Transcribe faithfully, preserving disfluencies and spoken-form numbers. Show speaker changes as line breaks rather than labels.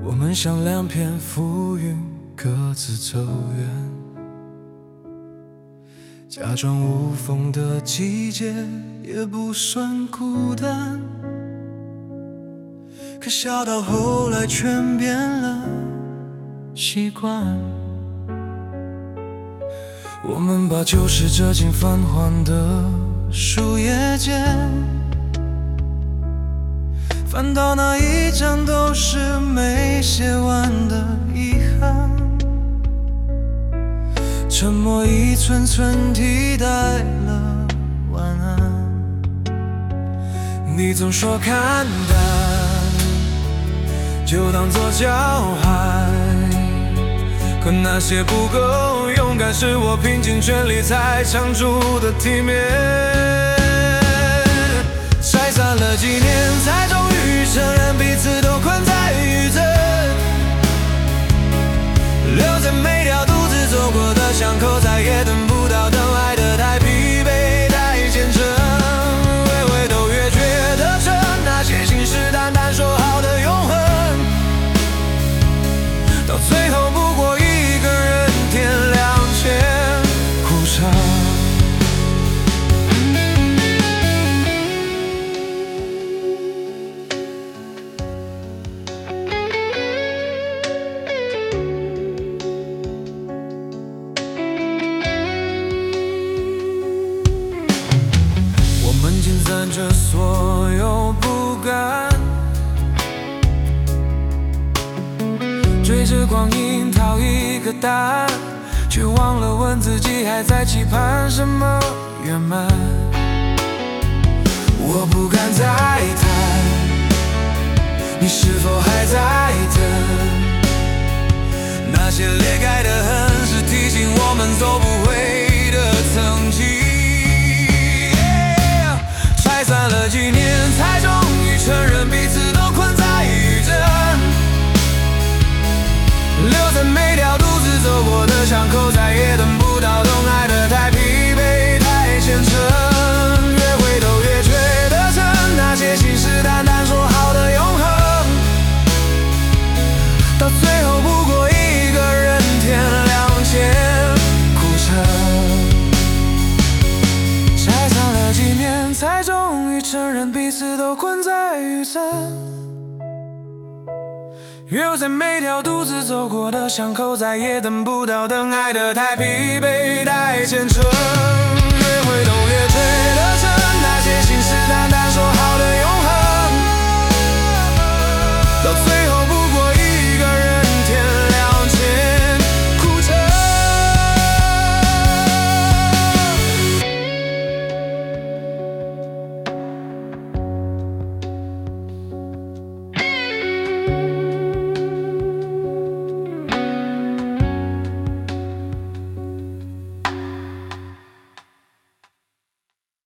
我们像两片浮云，各自走远。假装无风的季节也不算孤单，可笑到后来全变了习惯。我们把旧事折进泛黄的树叶间，翻到哪一张都是没写完的遗憾。沉默一寸寸替代了晚安。你总说看淡，就当作交换，可那些不够勇敢，是我拼尽全力才长出的体面。拆散了几年，才终于承认彼此都困在余震，留在每条独自走过的巷口，再也等不到等爱的太疲惫太虔诚，微微都越觉得真，那些信誓旦旦说好的永恒，到最后不过一个人天亮前哭唱。我们积攒着所有不甘，追着光阴讨一个答案，却忘了问自己还在期盼什么圆满。我不敢再谈，你是否还在等？那些裂开的痕是提醒我们走不回的曾经。拆散了几年，才终于承认彼此都困在余震，留在每条独自走过的巷口，再也等不到懂爱的太疲惫太虔诚，越回头越觉得真，那些信誓旦旦说好的永恒，到最后不过一个人天亮前哭唱。拆散了几年，才终于承认彼此都困在余震，留在每条独自走过的巷口，再也等不到等爱的太疲惫太虔诚，越回头